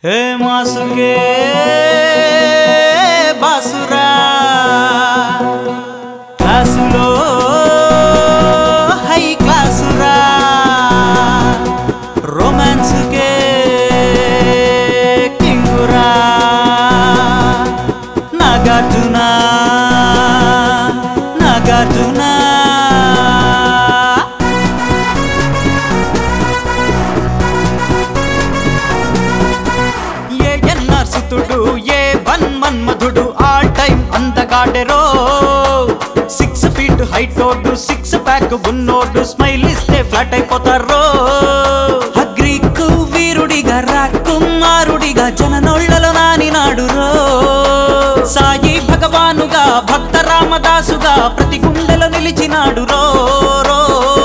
हे मासुके बासुरा क्लासुलो high क्लासुरा romance के किंगुरा नागार्जुना नागार्जुना సుతుడు ఏ వన్ మన్మధుడు ఆల్ టైమ్ అందగాడెరో 6 ఫీట్ హైట్ ఓడు 6 ప్యాక్ ఉన్నోడు స్మైల్ ఇస్తే ఫ్లాట్ అయిపోతారో అగ్రీకు వీరుడిగా రాకుమారుడిగా జననోళ్లలో నానినాడు రో సాయి భగవానుగా భక్త రామదాసుగా ప్రతి గుండెలో నిలిచినాడు రో రో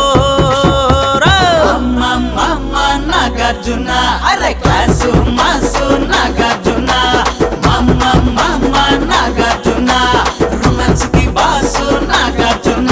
నాగార్జున అరే క్లాసు మాసు నాగార్జున మమ్మ నాగార్జున రొమాన్స్ కి బాసు నాగార్జున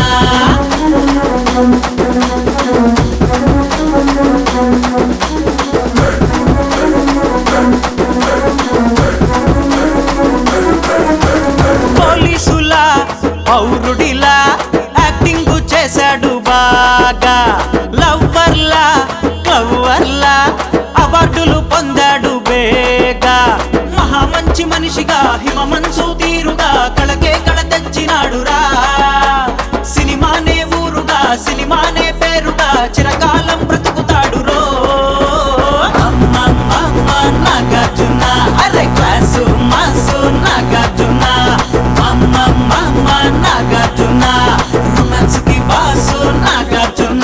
పోలీసులా పౌరుడిలా యాక్టింగ్ చేశాడు బాగా లవ్వర్లా లవ్వర్లా అవార్డులు పొందాడు బేగా మహా మంచి మనిషిగా హిమ మనసు తీరుగా కళకే కళ తెచ్చినాడు రా సినిమానే ఊరుగా సినిమానే పేరుగా చిరకాలం బ్రతుకుతాడు రో నాగార్జున అరే క్లాసు మాసు నాగార్జున మమ్మ నాగార్జున రొమాన్స్ కి బాసు నాగార్జున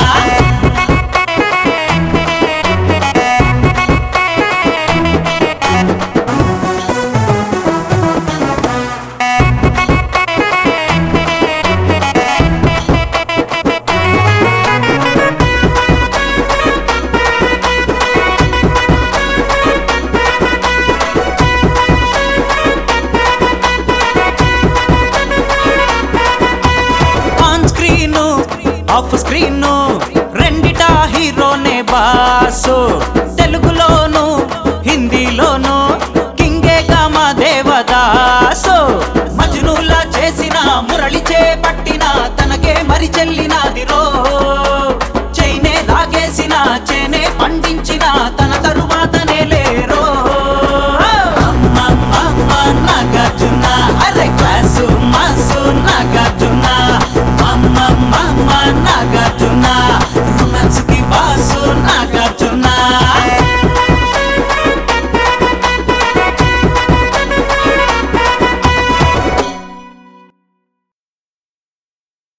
ఆఫ్ స్క్రీన్ రెండిటా హీరోనే బాసు తెలుగులోను హిందీలోను కింగేగా మా దేవదాసు మజ్నులా చేసిన మురళి చేపట్టిన తనకే మరి చెల్లినాదిరో చైనే లాగేసిన చేనే పండించిన